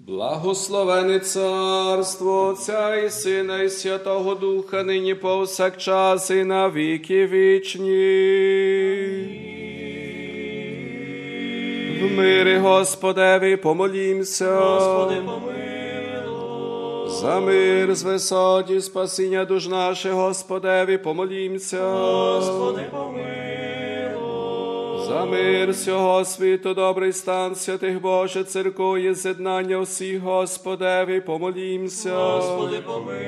Благословене царство Отця і Сина, і Святого Духа, нині повсякчас, і на віки вічні. В мирі Господеві помолімся. Господи, помилуй. За мир з висоті, спасіння душ наших, Господеві помолімся. Господи, помилуй. За мир всього світу, добрий стан святих Боже, церков і з'єднання всіх, Господеві помолімся. Господи, помилуй.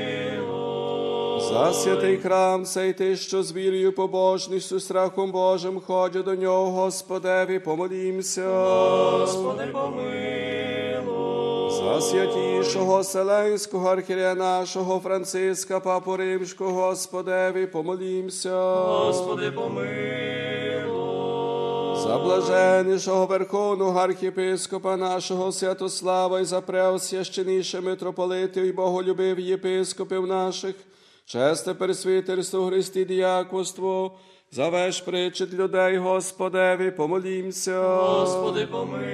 За святий храм сей ти, що з вірою, побожністю, страхом Божим ходять до нього, Господеві помолімся. Господи, помилуй. За святішого Вселенського архієрея нашого Франциска, Папу Римського, Господеві помолімся. Господи, помилуй. За блаженнішого Верховного архієпископа нашого Святослава і за преосвященніше митрополитів і боголюбив єпископів наших, чесне пресвітерство, Христі діяконство, за весь причет людей, Господеві помолімся. Господи, помилуй.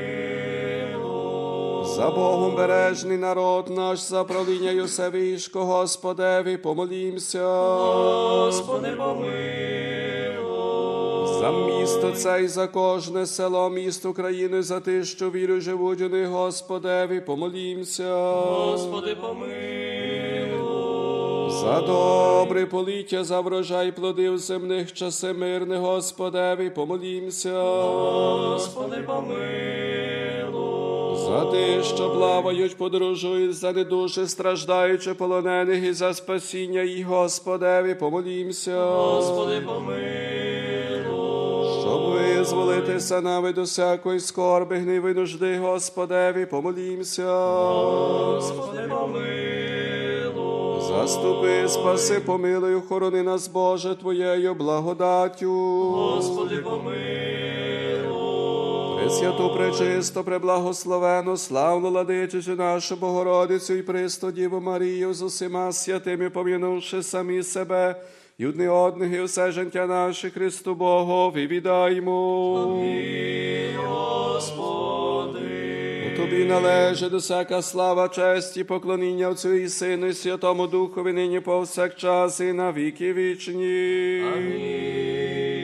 За Богом бережний народ наш, за правління Йосевішко, Господеві помолімся. Господи, помилуй. За місто це і за кожне село, місто країни, за ти, що віру живуть у них, Господеві помолімся. Господи, помилуй. За добре поліття, за врожай плодив земних, часи мирних, Господеві помолімся. Господи, помилуй. За ти, що плавають, подорожують, за недуші страждаючи полонених, і за спасіння їх, Господеві помолімся. Господи, помилуй. Щоб визволитися навіть до всякої скорби, гниви, нужди, Господеві помолімся. Господи, помилуй. Заступи, спаси, помилуй, охорони нас, Боже, Твоєю благодаттю. Господи, помилуй. Пресвяту, пречисто, преблагословену, славну владичицю нашу Богородицю і пресну Діву Марію з усіма святими, пом'янувши самі себе, і одне одних, і все життя наше Христу Богові віддаймо. Амінь, Господи. У Тобі належить усяка слава, честь і поклоніння Отцю і Сину, і Святому Духові, нині повсякчас, і на віки вічні. Амінь.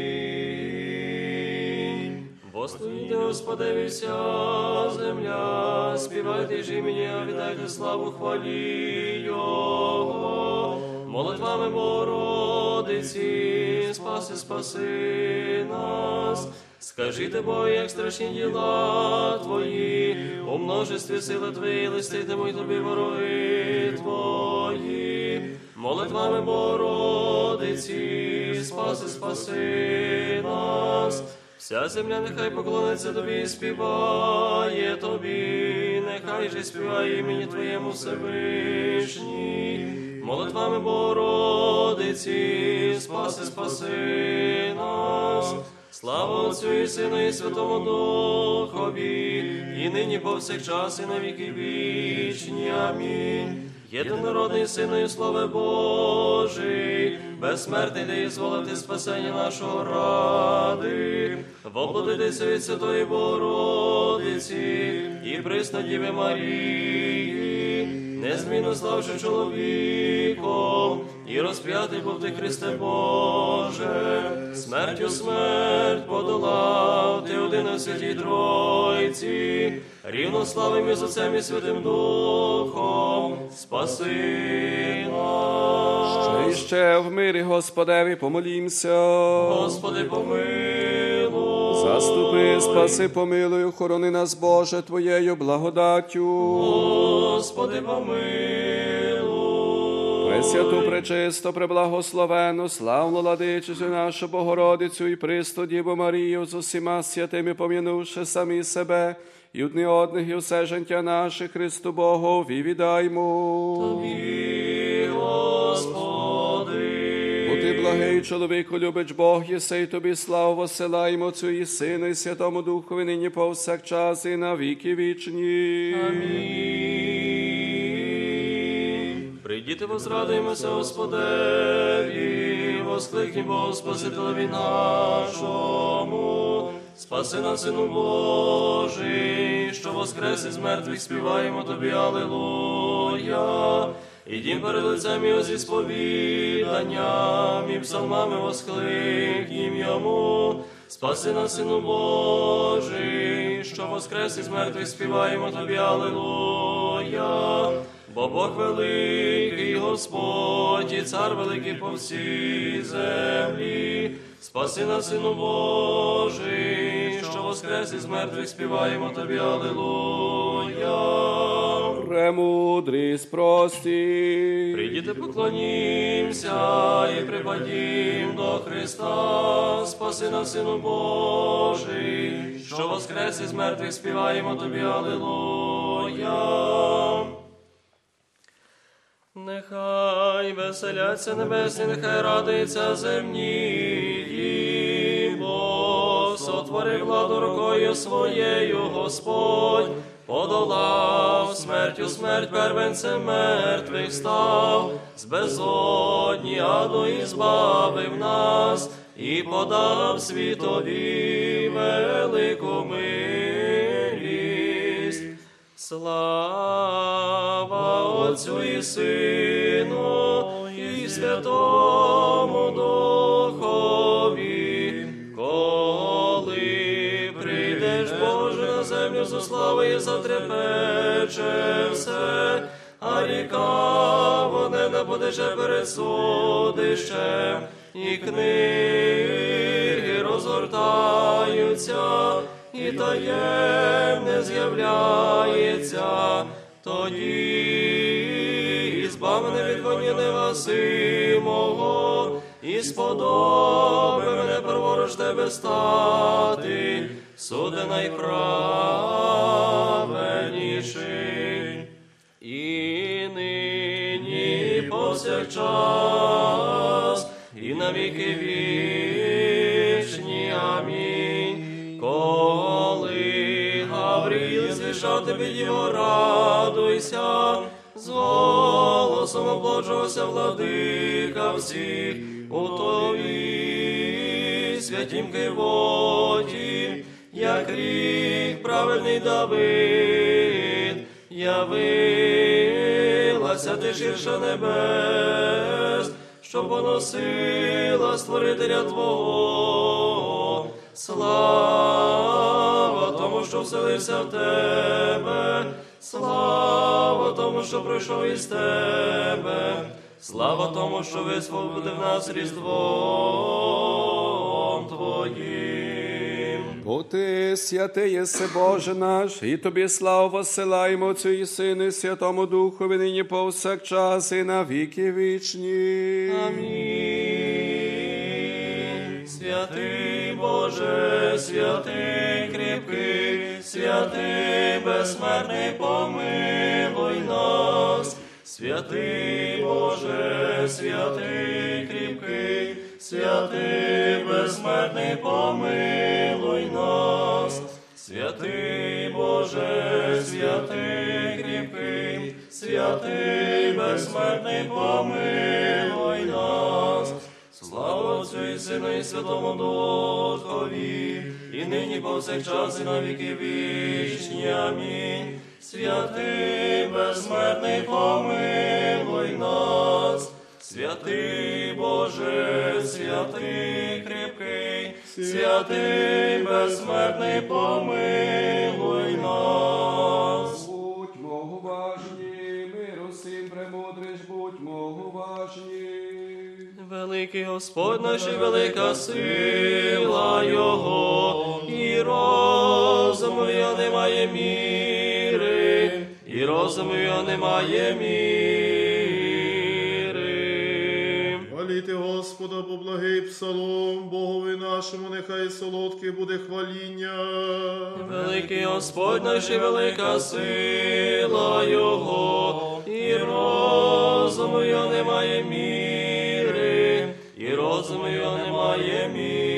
Воскликни, Господеві, вся земля, співайте ж імені, віддайте славу хвалі Його. Молитвами Богородиці, спаси нас. Скажіть, Бо, як страшні діла Твої, у множестві сили Твої, листитимуть Тобі вороги Твої. Молитвами Богородиці, спаси нас. Вся земля нехай поклониться Тобі і співає Тобі, нехай же співає імені Твоєму Всевишній. Молитвами Богородиці, спаси нас. Слава Отцю і Сину і Святому Духові, і нині повсякчас, і на віки вічні. Амінь. Єдинородний Сину і Слове Божий, безсмертний, де ізволити спасення нашого ради, воплотитися від Святої Богородиці і присно Діви Марії, незмінно ставши чоловіком, і розп'ятий був ти, Христе Боже, смертю смерть подолав ти один у Святій Тройці, рівнославим із Отцем і Святим Духом, спаси нас. Ще в мирі, Господеві, помолімся. Господи, помилуй. Заступи, спаси, помилуй, охорони нас, Боже, Твоєю благодаттю. Господи, помилуй. Пресвяту, пречисто, преблагословену, славну владичицю нашу Богородицю і пресну Діву Марію з усіма святими, пом'янувши самі себе, і одне одних, і все життя наше Христу Богові віддаймо. Тобі, Господи. Бо Ти благий чоловіку, любич Бог, єсей Тобі славу посилаємо Отцю і Сину, і Святому Духові, нині повсякчас, і на віки вічні. Амінь. Прийдіте, возрадуємося, Господеві, воскликнемо Спасителеві нашому. Спаси нас, Сину Божий, що воскрес із мертвих, співаємо Тобі, Алілуя. Ідім перед лицем Його зі сповіданням і псалмами воскликнім Йому. Спаси нас, Сину Божий, що воскрес із мертвих, співаємо Тобі, Алілуя. Бо Бог великий, Господь, і Цар великий по всій землі. Спаси нас, Сину Божий, що воскрес із мертвих, співаємо Тобі, Алілуя. Премудрість прості. Прийдіте, поклонімся і припадім до Христа. Спаси нас, Сину Божий, що воскрес із мертвих, співаємо Тобі, Алілуя. Нехай веселяться небесні, нехай радуються земні, бо сотворив владу рукою своєю Господь, подолав смертю смерть, первенцем мертвих став, з безодні аду і збавив нас, і подав світові велику милість. Слава Отцю і Сину, і Святому Духові, коли прийдеш, Боже, на землю зо славою затрепече все, а ріка вона подече перед судищем, і книги розгортаються, і таємне з'являється, тоді збав мене від воні невасимого, і сподоби мене праворуч тебе стати, суде найправедніший. І нині, і повсякчас, і на віки вічні. Амінь. Коли Гавриїл звішав тобі, Діво, радуйся, з голосом облоджувався владика всіх у тобі, святім кивоті, як рік праведний Давид, явилася ти ширше небес, що поносила Створителя Твого. Слава тому, що вселився в тебе, слава тому, що прийшов із тебе, слава тому, що висвободив нас Різдвом Твоїм. Бо Ти святий єси, Боже наш, і Тобі славу посилаємо Отцю і Сину, і Святому Духові, нині повсякчас, і на віки вічні. Амінь. Святий Боже, святий кріпкий, святий безсмертний, помилуй нас. Святий Боже, святий кріпкий, святий безсмертний, помилуй нас. Святий Боже, святий кріпкий, святий безсмертний, помилуй нас. Слава Отцю і Сину, і Святому Духові, і нині повсякчас, і на віки вічні. Амінь. Святий безсмертний, помилуй нас. Святий Боже, святий кріпкий, святий безсмертний, помилуй нас. Будьмо уважні, миру всім премудриш, будьмо уважні. Великий Господь наш і велика сила Його, і розуму Його немає міри, і розуму Його немає міри. Хваліти Господа, бо благий псалом, Богові нашому, нехай солодке буде хваління. Великий Господь наш і велика сила Його, і розуму Його немає міри, і розуму Його немає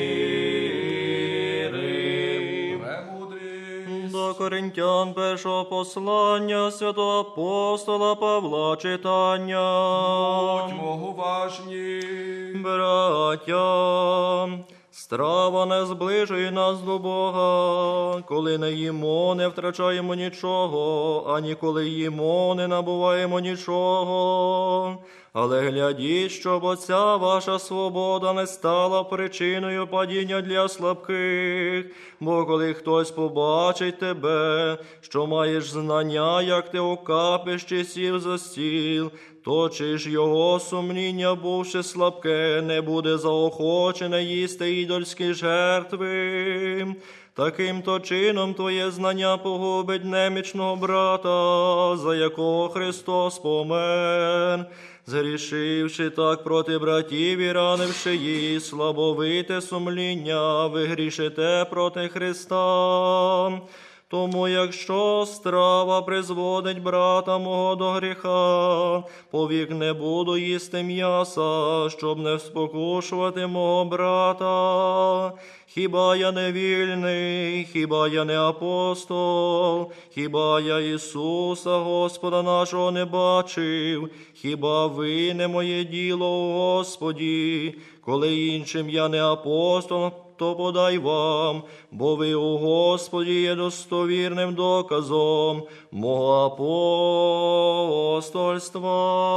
міри. Премудрість. До Коринтян першого послання святого апостола Павла читання. Будьмо уважні. Браття, Страва не зближує нас до Бога. Коли не їмо, не втрачаємо нічого, ані коли їмо, не набуваємо нічого. Але глядіть, щоб оця ваша свобода не стала причиною падіння для слабких. Бо коли хтось побачить тебе, що маєш знання, як ти у капищі сів за стіл, то чи ж його сумління, бувши слабке, не буде заохочене їсти ідольські жертви? Таким-то чином твоє знання погубить немічного брата, за якого Христос помер. Згрішивши так проти братів і ранивши їх, слабовите сумління, ви грішите проти Христа. Тому якщо страва призводить брата мого до гріха, повік не буду їсти м'яса, щоб не спокушувати мого брата. Хіба я не вільний, хіба я не апостол, хіба я Ісуса Господа нашого не бачив, хіба ви не моє діло у Господі? Коли іншим я не апостол, то подай вам, бо ви у Господі є достовірним доказом мого апостольства.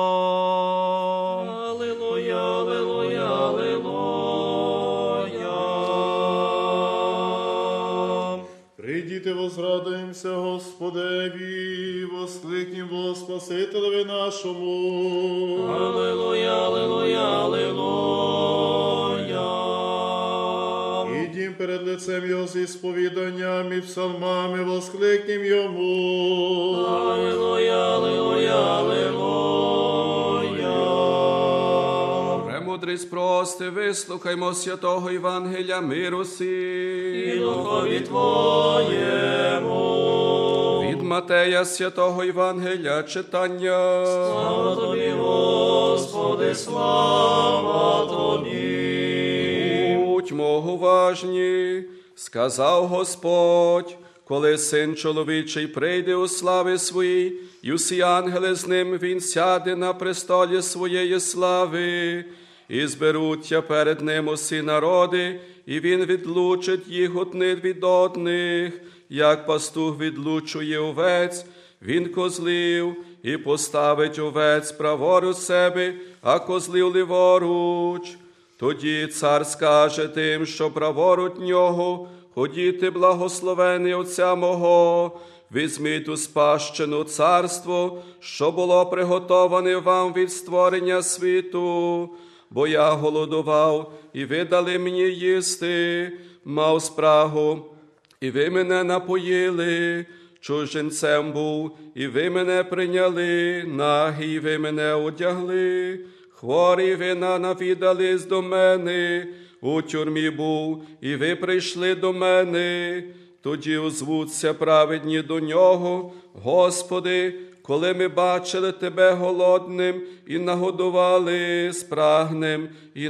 Алілуя, алілуя, алілуя. Прийдіте, возрадуємося Господеві, воскликнім во Спасителеві нашому. Алілуя, алілуя, алілуя. Ідім перед лицем Його з ісповіданням і псалмами, воскликнім Йому. Алілуя, алілуя, алілуя. Премудрість прости, вислухаймо святого Євангелія миру І сі. духові Твоєму. Від Матея святого Євангелія читання. Слава Тобі, Господи, слава Тобі. Будьмо уважні, сказав Господь, коли Син чоловічий прийде у славі своїй, і усі ангели з ним, він сяде на престолі своєї слави, і зберуться перед ним усі народи, і він відлучить їх одних від одних, як пастух відлучує овець, він козлів, і поставить овець праворуч себе, а козлів ліворуч. Тоді цар скаже тим, що праворуч нього: ходіте, благословений Отця мого, візьміть у спадщину царство, що було приготоване вам від створення світу. Бо я голодував, і ви дали мені їсти, мав спрагу, і ви мене напоїли, чужинцем був, і ви мене прийняли, нагий, і ви мене одягли, хворий, ви навідались до мене, у тюрмі був, і ви прийшли до мене. Тоді озвуться праведні до нього: Господи, коли ми бачили Тебе голодним і нагодували, спрагним і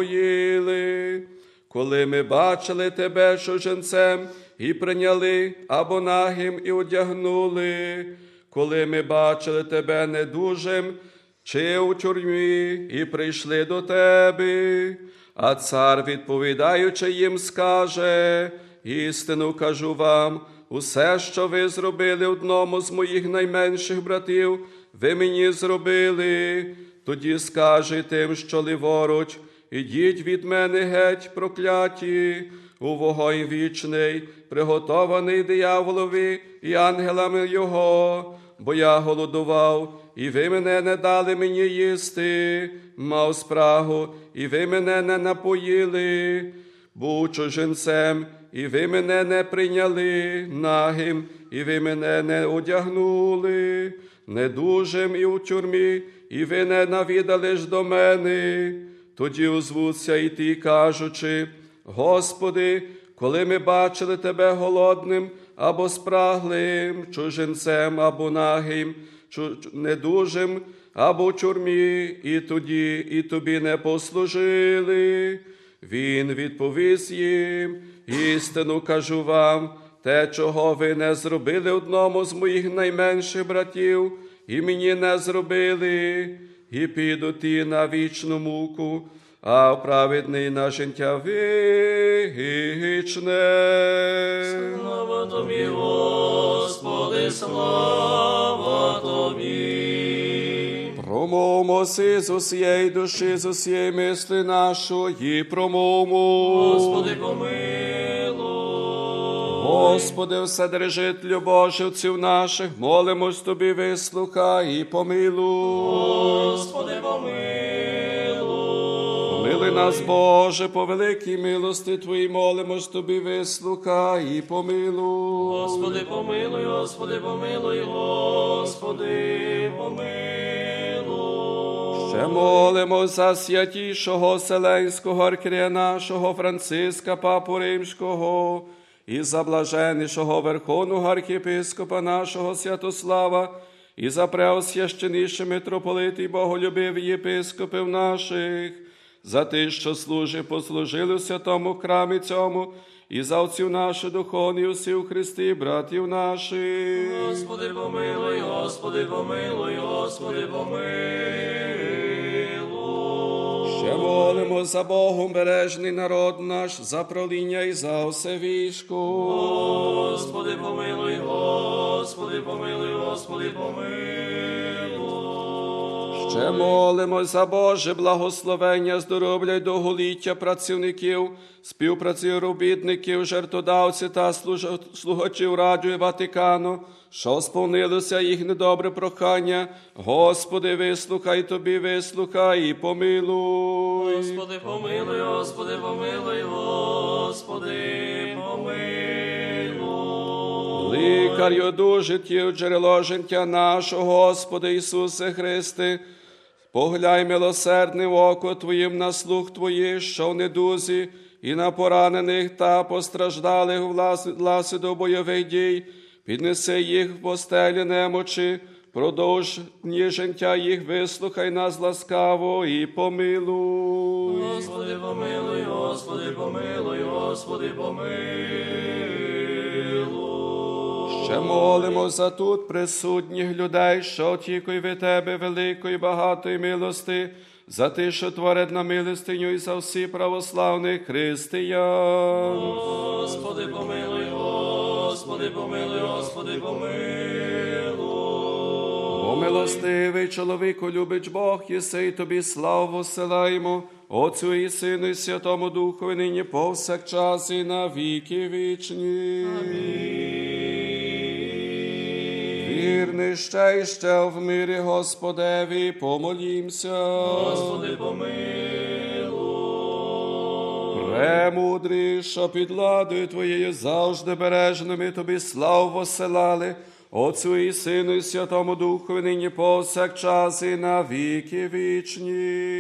напоїли, коли ми бачили Тебе чужинцем і прийняли, або нагим і одягнули, коли ми бачили Тебе недужим чи у тюрмі і прийшли до Тебе. А цар, відповідаючи їм, скаже: істину кажу вам, усе, що ви зробили одному з моїх найменших братів, ви мені зробили. Тоді скаже тим, що ліворуч: ідіть від мене геть, прокляті, у вогонь вічний, приготований дияволові і ангелами його. Бо я голодував, і ви мене не дали мені їсти, мав спрагу, і ви мене не напоїли, був чужинцем, і ви мене не прийняли, нагим, і ви мене не одягнули, недужим і у тюрмі, і ви не навідали ж до мене. Тоді озвуться і ті, кажучи: Господи, коли ми бачили Тебе голодним або спраглим, чужинцем або нагим, недужим або в тюрмі, і тоді і Тобі не послужили. Він відповість їм: істину кажу вам, те, чого ви не зробили одному з моїх найменших братів, і мені не зробили, і підуть ті на вічну муку, а праведний на життя вічне. Слава тобі, Господи, слава тобі. Промовмо си з усієї душі, з усієї мисли нашої, промовмо. Господи, помилуй. Господи, Вседержителю Боживців наших, молимось Тобі, вислухай і помилуй. Господи, помилуй. Помилуй нас, Боже, по великій милости Твоїй, молимось Тобі, вислухай і помилуй. Господи, помилуй, Господи, помилуй, Господи, помилуй. Ще молимо за святішого Вселенського архієрея нашого Франциска, Папу Римського, і за блаженнішого Верховного архієпископа нашого Святослава, і за преосвященніші митрополити і боголюбиві єпископів наших, за тих, що послужили в святому храмі цьому, і за отців наших духовних усі у Христі, братів наших. Господи, помилуй, Господи, помилуй, Господи, помилуй. Ще молимо за Богом бережний народ наш, за проління і за все військо. Господи, помилуй, Господи, помилуй, Господи, помилуй. Ще молимо за Боже благословення, здоров'я й довголіття працівників, співпрацівробітників, жертводавців та слухачів Радіо і Ватикану, що сповнилося їх недобре прохання. Господи, вислухай Тобі, вислухай і помилуй. Господи, помилуй, Господи, помилуй, Господи, помилуй. Лікарю одужиттів, джерело життя нашого, Господи Ісусе Христе, погляй милосердним око Твоїм на слух Твоїх, що в недузі, і на поранених та постраждалих внаслідок бойових дій, піднеси їх в постелі немочі, продовж дні життя їх, вислухай нас ласкаво і помилуй. Господи, помилуй, Господи, помилуй, Господи, помилуй. Ще молимо за тут присутніх людей, що очікують від Тебе великої багатої милости, за Ти, що творить на милостиню, і за всі православних християн. Господи, помилуй, Господи, помилуй, Господи, помилуй. Бо милостивий чоловіку любить Бог, єси, і Тобі славу посилаємо, Отцю і Сину, і Святому Духу, і нині повсякчас, і на віки вічні. Вірний ще і ще в мирі Господеві, помолімся. Господи, помилуй. Премудрий, що під ладою Твоєю завжди бережними Тобі славу посилали, Отцю і Сину, і Святому Духу, і нині повсякчас, і на віки вічні.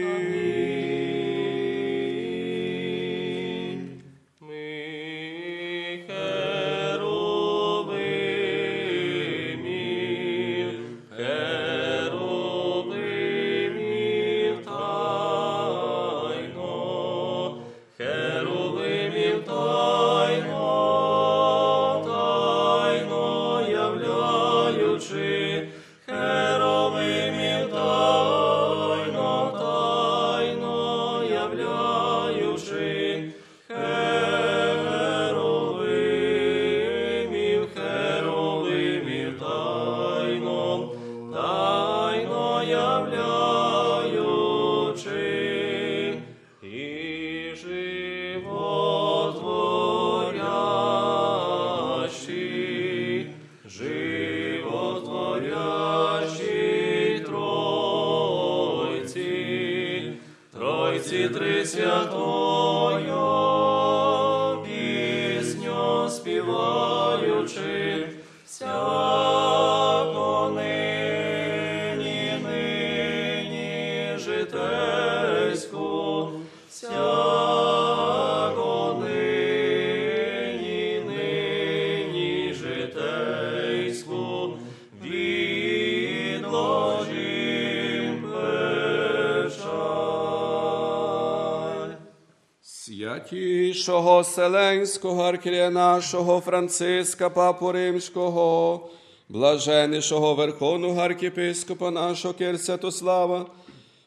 Святішого Вселенського архієрея нашого Франциска, Папу Римського, блаженнішого Верховного архієпископа нашого Кир Святослава,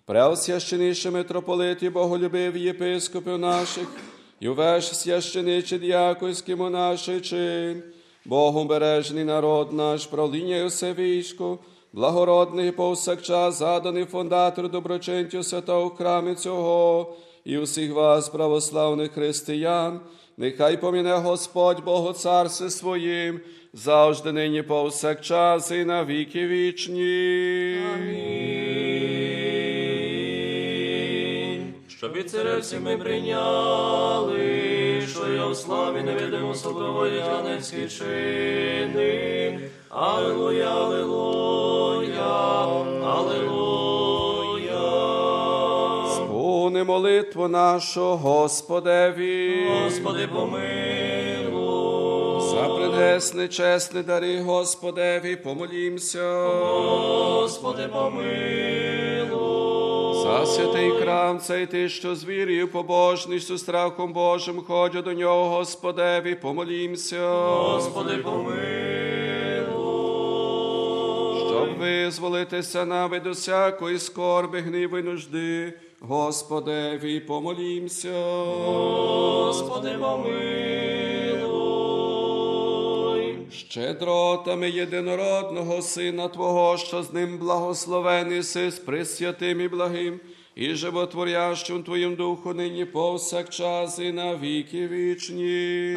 Преосвященнейший митрополит і боголюбив єпископів наших, і увесь священичий діяконський монаший чин, Богом бережний народ наш, правління усе військо, благородний повсякчас заданий фондатор доброчинцю святого храму цього, і усіх вас, православних християн, нехай поміне Господь Богу царстві своїм, завжди нині повсякчас і на віки вічні. Амінь. Щоб і царя всі ми прийняли, що я в славі невидимо собою янецькі чини. Алілуя, алілуя, алілуя. Сповни молитву нашу Господеві. Господи, помилуй. За принесне чесне дари Господеві, помолімся. Господи, помилуй. За святий храм цей ти, що з вірою, побожністю, страхом Божим, ходять до нього, Господеві, помолімся. Господи, помилуй. Щоб визволитися нам від усякої скорби, гніву й нужди, Господеві, помолімся. Господи, помилуй. Щедротами єдинородного Сина Твого, що з ним благословений си, з пресвятим і благим, і животворящим Твоїм Духу нині повсякчас і на віки вічні.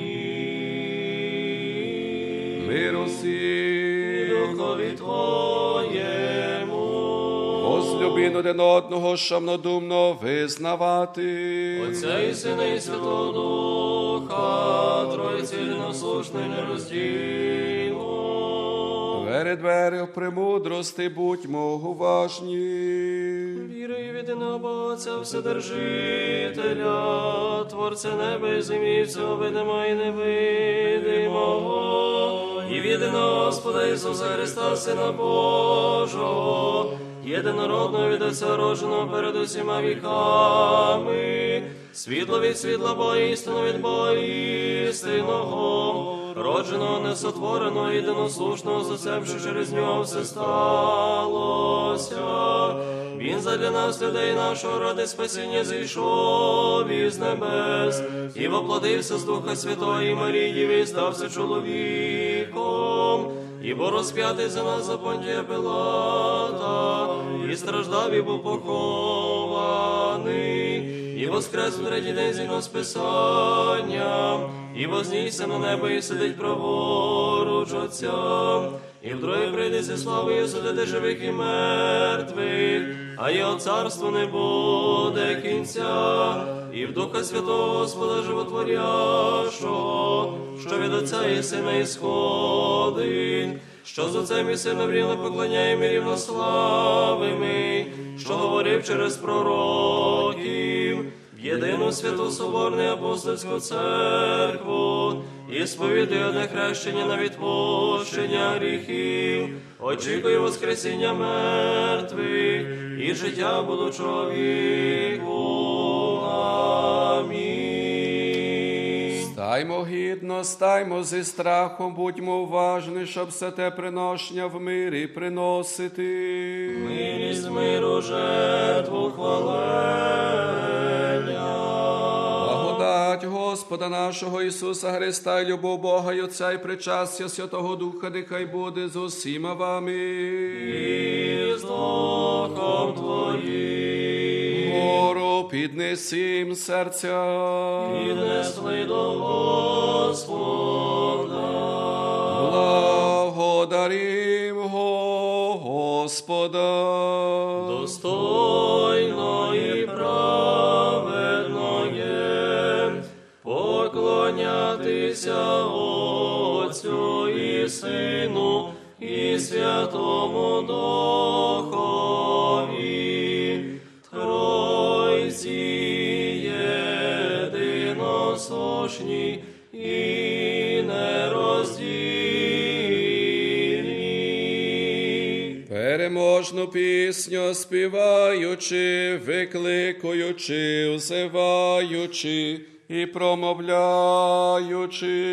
Амінь. Миру всім. Духові Твоєму. Возлюбін один одного, шамнодумно визнавати. Отця і Сина і Святого Духа, Тройці єдиносушно і нероздільно. Двері в премудрости будьмо уважні. Вірою в єдиного Отця Вседержителя, Творця неба і землі, всього видимого і невидимого, і в єдиного Господа Ісуса Христа, Сина Божого, єдинородного від Отця родженого перед усіма віками, світло від світла Бога, істину від Бога істинного, родженого, несотвореного, єдиносушного, з Отцем, що через нього все сталося. Він задля нас, людей нашого, ради спасіння зійшов із небес, і воплотився з Духа Святого і Марії, і стався чоловіком, ібо розп'ятий за нас за Понтія Пилата, і страждав, і був похований, і воскрес у третій день згідно з Писанням, і вознісся на небо, і сидить праворуч Отця, і вдруге прийде зі славою судити живих і мертвих, а його царство не буде кінця, і в Духа Святого Господа Животворящого, що від Отця і Сина ісходить, що з Отцем і Сином рівно поклоняємо і рівнославимо, що говорив через пророків, в єдину святу соборну апостольську церкву, і сповідує одне хрещення на відпущення гріхів, очікує воскресіння мертвих і життя будучого віку. Амінь. Стаймо гідно, стаймо зі страхом, будьмо уважні, щоб все те приношення в мирі приносити. Милість миру, жертву хвалення. Благодать Господа нашого Ісуса Христа, і любов Бога і Отця, і причастя Святого Духа, нехай буде з усіма вами. І з Духом Твоїм. Гору піднесім серця. Піднесли до Господа. Благодарим Господа. Достойно і праведно є поклонятися Отцю і Сину і Святому Духові, Тройці єдиносушні і нероздільні. Переможну пісню співаючи, викликуючи, взиваючи і промовляючи.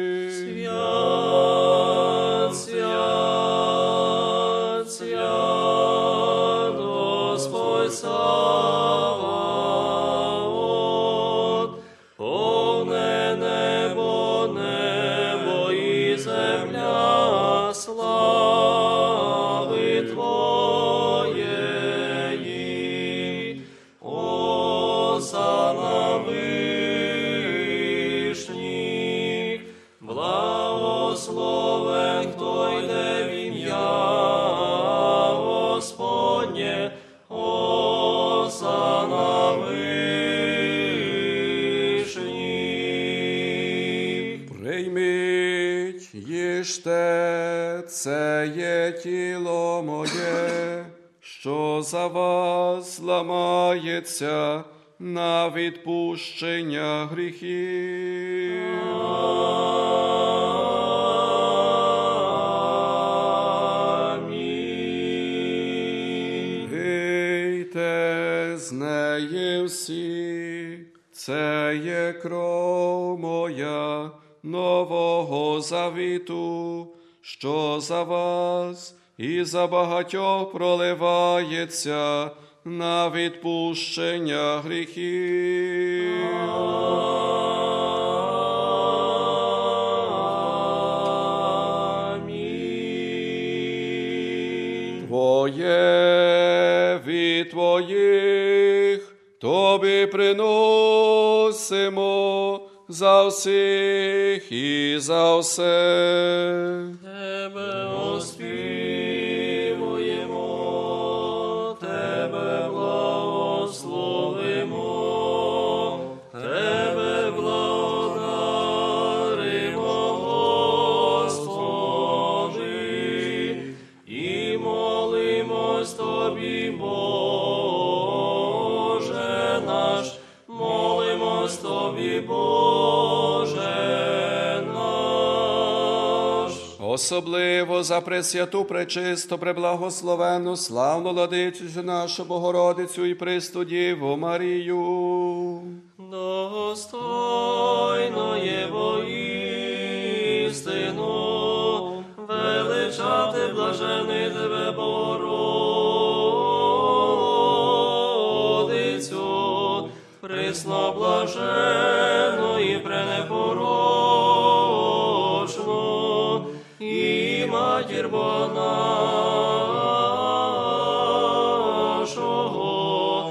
Свят, свят, свят, Господь тіло моє, що за вас ламається на відпущення гріхів. Пийте з неї всі, це є кров моя нового завіту, що за вас і за багатьох проливається на відпущення гріхів. Твоє від твоїх тобі приносимо за всіх і за все. Тебе оспівуємо, Тебе благословимо, Тебе благодаримо, Господи, і молимось Тобі, Боже наш, молимось Тобі, Боже наш. Особливо за пресвяту, пречисту, преблагословенну, славну владичицю нашу Богородицю і престу Діву Марію. Достойно є воістину величати блажений Тебе, Богородицю, присно блаженну і пренепорочну, і матір Бога нашого,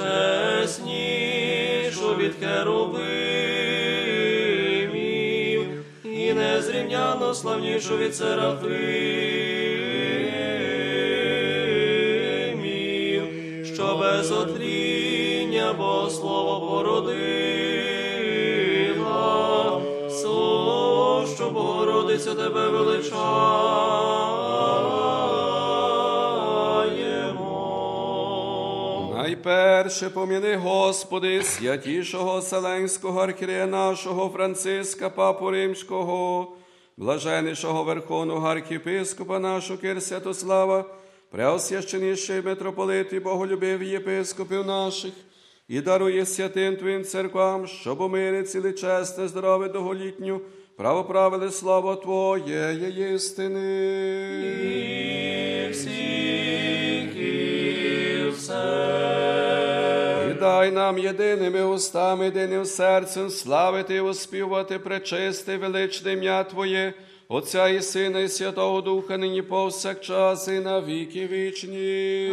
чеснішу від херувимів, і незрівняно славнішу від серафимів, що без отління Богослово породила, сущу Богородицю Тебе величаємо. Найперше поміни, Господи, святішого Вселенського архієрея нашого Франциска, Папу Римського, блаженнішого Верховного архієпископа нашого Кир Святослава, преосвященніший митрополит і боголюбив єпископів наших, і дарує святим Твоїм церквам, щоб у мирі ціле чесне, здорове, довголітню, правоправили славу Твоєї істини. І всіх, і все. І дай нам єдиними устами, єдиним серцем славити і оспівувати пречисте і величне ім'я Твоє, Отця і Сина, і Святого Духа, нині повсякчас, і на віки вічні.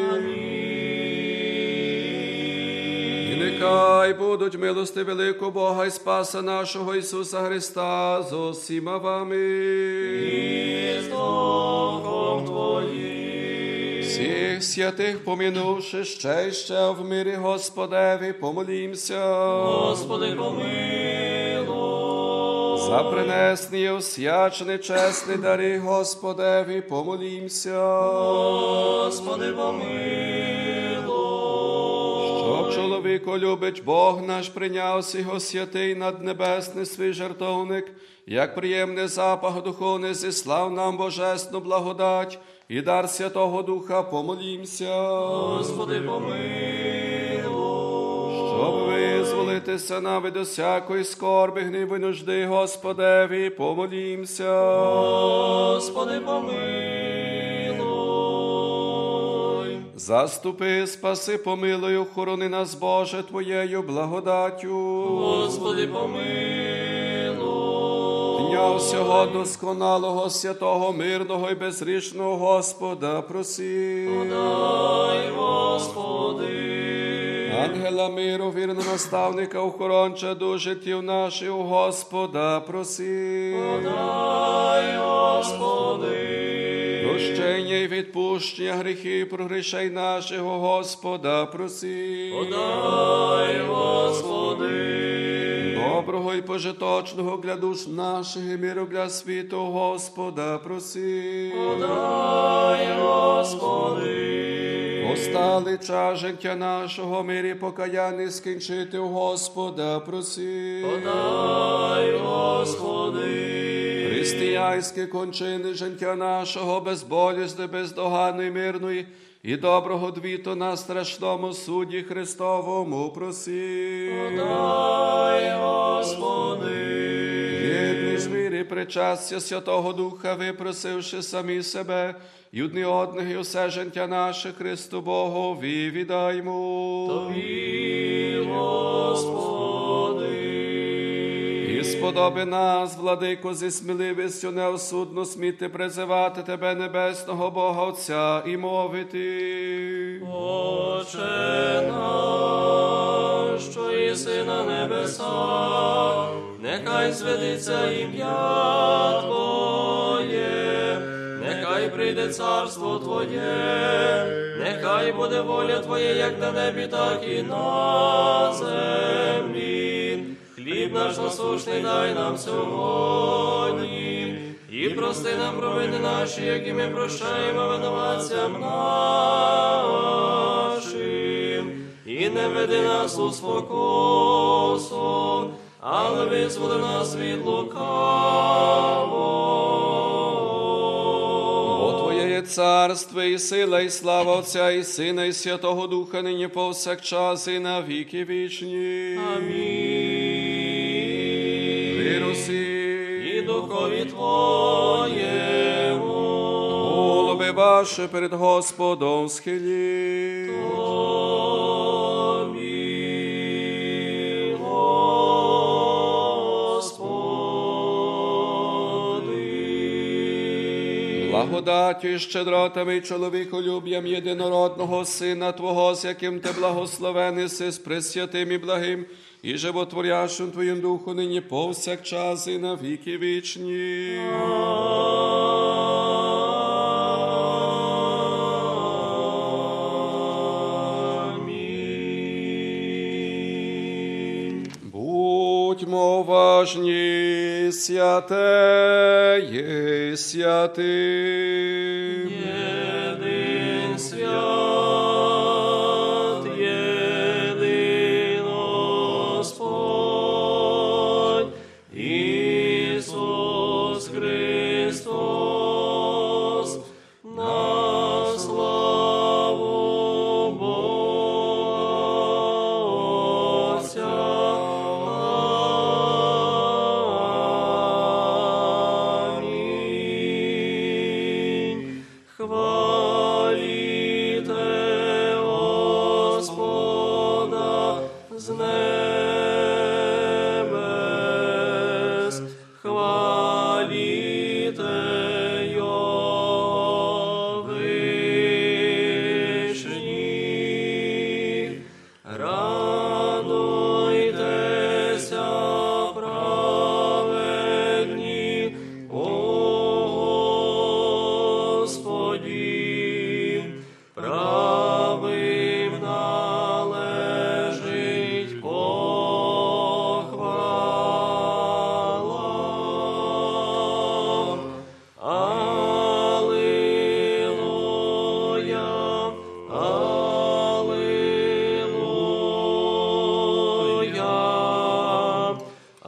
І нехай будуть милости великого Бога і Спаса нашого Ісуса Христа з усіма вами. І з Духом Твоїм. Всіх святих помінувши ще й ще в мирі Господеві, помолімся. Господи, помилуй. За принесені освячені чесні дари Господеві, помолімся. Господи, помилуй. Щоб чоловіко любить Бог наш, прийняв його святий наднебесний свій жертовник, як приємний запах духовний, зіслав нам божественну благодать і дар Святого Духа, помолімся. Господи, помилуй. Щоб визволитися нам від усякої скорби, гніву й нужди, Господеві, помолімся. Господи, помилуй. Заступи, спаси, помилуй, охорони нас, Боже, Твоєю благодаттю. Господи, помилуй. Дня всього досконалого, святого, мирного і безгрішного Господа проси. Дай, Господи. Ангела миру, вірного наставника, охоронча душ життів наших, у Господа проси. Дай, Господи. Прощення і відпущення гріхів, прогрішень наших, у Господа проси. Дай, Господи. Доброго і пожиточного для душ наших і миру для світу, Господа проси. Подай, Господи. Остали час життя нашого, мирі покаянний скінчити у Господа проси. Подай, Господи. Християнські кончини життя нашого, безболісне, бездоганної, мирної і доброго двіту на страшному суді Христовому проси. Подай, Господи. Єдний ж мир і причастя Святого Духа, випросивши самі себе, і одні одних, і усе життя наше Христу Богові віддаймо. Тобі, Господи. І сподоби нас, владико, зі сміливістю неосудно сміти призивати Тебе, небесного Бога Отця, і мовити. Отче наш, що єси на небесах, нехай святиться ім'я Твоє, нехай прийде царство Твоє, нехай буде воля Твоя, як на небі, так і на землі. Хліб наш насущний дай нам сьогодні, і прости нам провини наші, які ми прощаємо винуватцям нашим. І не веди нас у спокусу, але визволи нас від лукавого. Бо Твоє є царство, і сила, і слава Отця, і Сина, і Святого Духа, нині повсякчас, і на віки вічні. І духові Твоєму. Голуби ваші перед Господом схилі. Тобі, Господи. Благодаттю і щедротами, чоловіколюб'ям єдинородного Сина Твого, з яким Ти благословений си з пресвятим і благим, і животворящим Твоїм Духу, нині повсякчас і на віки вічні. Амінь. Будьмо уважні, святе є святим. Єдин свят, єдин Господь, Ісус Христос, на славу Бога Отця. Амінь. Хваліте Господа з небес, хваліте Його вишні. Радуйтеся, праведні, о Господі, правим належить похвала. Алілуя, алілуя,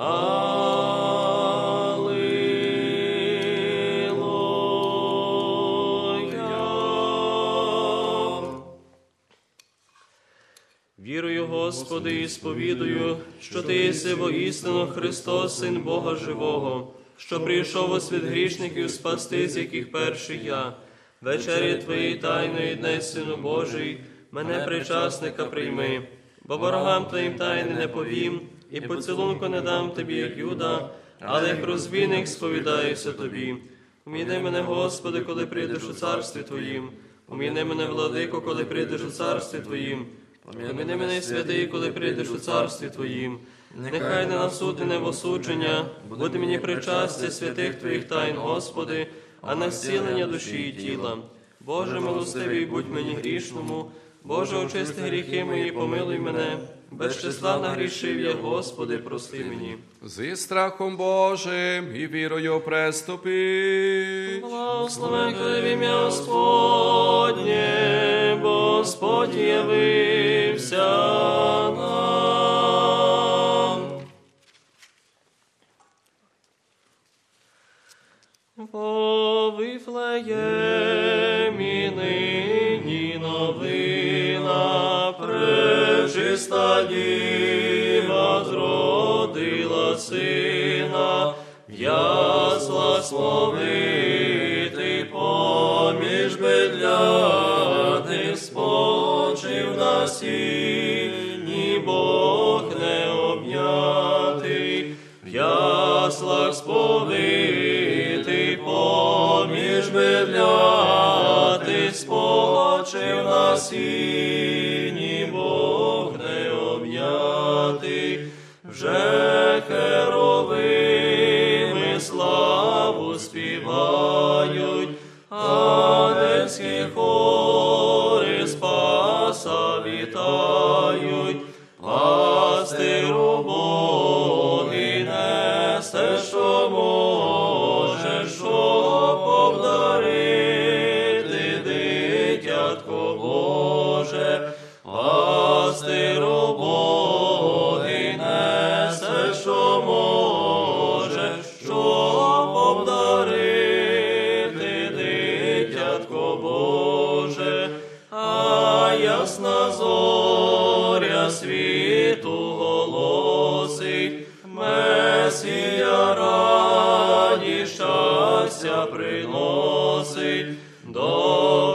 алілуя. Вірую, Господи, і сповідую, що Ти єси воістину Христос, Син Бога Живого, що прийшов у світ грішників спасти, з яких перший я. Вечері Твоєї тайної дне, Сину Божий, мене причасника прийми, бо ворогам Твоїм тайни не повім, і поцілунку не дам Тобі, як Юда, але як розбійник сповідаюся Тобі. Умійни мене, Господи, коли прийдеш у царстві Твоїм. Умійни мене, Владико, коли прийдеш у царстві Твоїм. Поміни мене, святий, коли прийдеш у царстві Твоїм. Нехай не на суд і не в осудження, буде мені причастя святих Твоїх тайн, Господи, а на зцілення душі і тіла. Боже, милостивий, будь мені грішному, Боже, очисти гріхи мої, помилуй мене. без числа нагрішив я, Господи, прости мені. Зі страхом Божим і вірою приступи. Благословен в ім'я Господнє, бо Господь явився нам. По Вифлеємі нині новина, пречиста діва зродила сина, в яслах словитий поміж бедляних спочив на сіні, Бог не обнятий, в яслах сповитий поміж бедляних спочив на сіні, Бог не обнятий, вже херовими славу співають, ангельські хори Спаса вітають, пастиру Боги несе, що може, щоб обдарити дитятко Боже, пастиру Боги несе, що може, щоб обдарити дитятко Боже, а ясна зоря світу голосить, Месія раді щастя приносить, до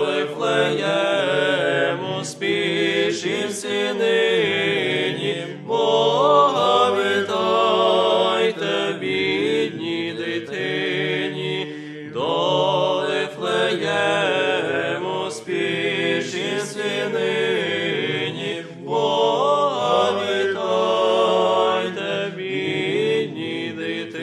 Вифлеєму спішіть всі нині, Бога вітайте, бідній дитині, до Вифлеєму спішіть всі нині, Бога вітайте, бідній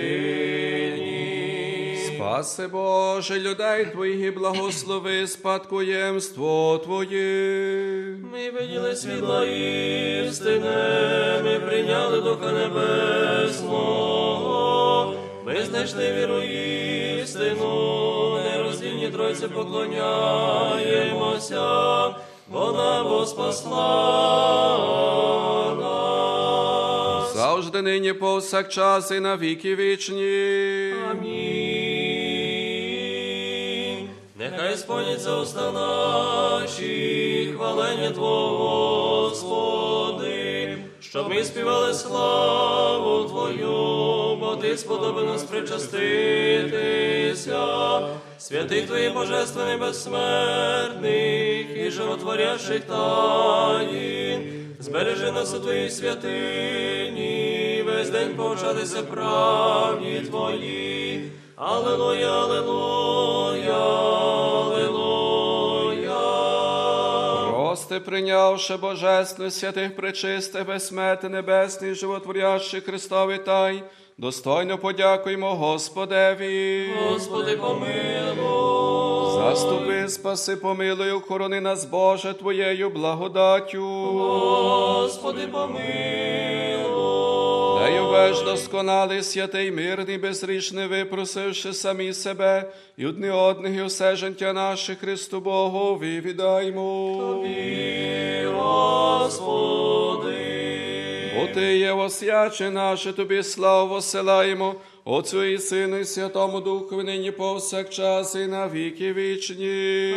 дитині. Спаси Боже людей Твоїх і благослови спадкоємство Твоє. Ми виділи світла істини, ми прийняли Духа Небесного, ми знайшли віру істину, нероздільні Тройці поклоняємося, вона спасла нас. Завжди нині повсякчас і на віки вічні. Амінь. Нехай сповняться уста наші, хвалення Твого, Господи, щоб ми співали славу Твою, бо Ти сподобав нас причаститися, святих Твоїх божественних безсмертних і животворящих таїн, збережи нас у Твоїй святині, весь день повчатися правді Твої. Алелуя, алелуя, алелуя. Прости, прийнявши божественних святих пречистих, безсмертних, небесних, животворящих Христові тай, достойно подякуємо Господеві. Господи, помилуй. Заступи, спаси, помилуй, охорони нас, Боже, Твоєю благодаттю. Господи, помилуй. Нею веж досконалий, святий, мирний, безрічний, випросивши самі себе і одні одних, і усе життя наше Христу Богові віддаймо. Тобі, Господи. Бо Ти є освяче наше, Тобі славу посилаємо, Отцю і Сину, і Святому Духу, нині повсякчас, і на віки вічні.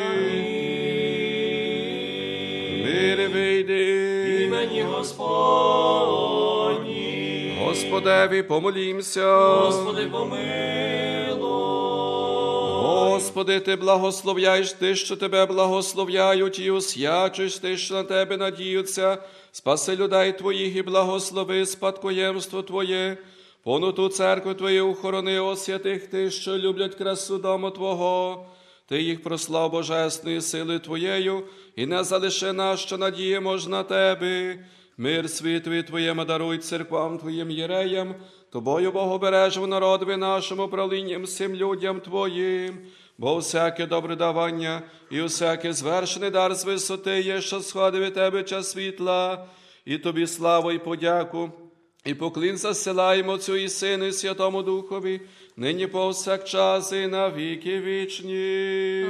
Мир вийди. Імені Господні. Господеві помолімся. Господи, помилуй. Господи, Ти благословляєш ти, що Тебе благословляють, і освячуєш ти, що на Тебе надіються. Спаси людей Твоїх і благослови спадкоємство Твоє. Понуту церкву Твою охорони, о святих Ти, що люблять красу дому Твого. Ти їх прослав божественною силою Твоєю, і не залиши нас, що надіємо ж на Тебе. Мир світові Твоєму даруй церквам Твоїм єреям, Тобою Богобережому народові нашому, правлінням всім людям Твоїм. Бо всяке добре давання і всякий звершений дар з висоти є, що сходить від Тебе час світла, і тобі славу і подяку. І поклін засилаємо Отцю і Сину, і Святому Духові, нині повсякчас і на віки вічні.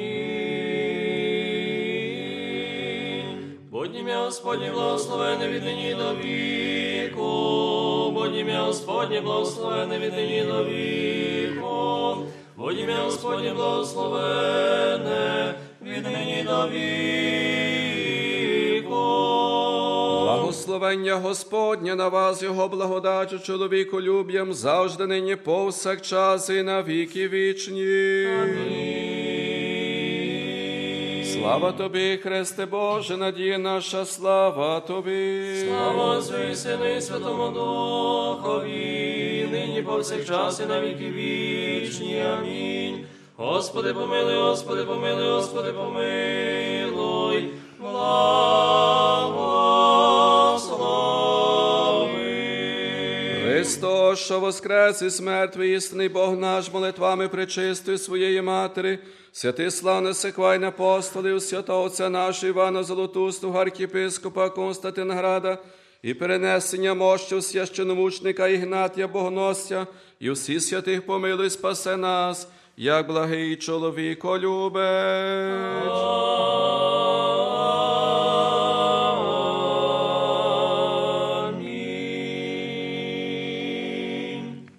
Амінь. Будь ім'я Господнє благословене від нині до віку. Будь ім'я Господнє благословене від нині до віку. Будь ім'я Господнє благословене від нині до віку. Благословення Господнє на вас, Його благодачу, чоловіколюб'ям, завжди нині повсякчас і на віки вічні. Слава тобі, Христе Боже, надія наша, слава тобі. Слава Отцю і Сину і Святому Духові, нині повсякчас і на віки вічні. Амінь. Господи помилуй, Господи помилуй, Господи помилуй. Христос, що воскрес із мертвих, істинний Бог наш, молитвами пречистої своєї Матері, святий славний секвайний апостолів, святого Отця нашого Івана Золотустого, архієпископа Константинограда, і перенесення мощів священомучника Ігнатія Богоносця, і всіх святих помилуй, спасе нас, як благий чоловіколюбець.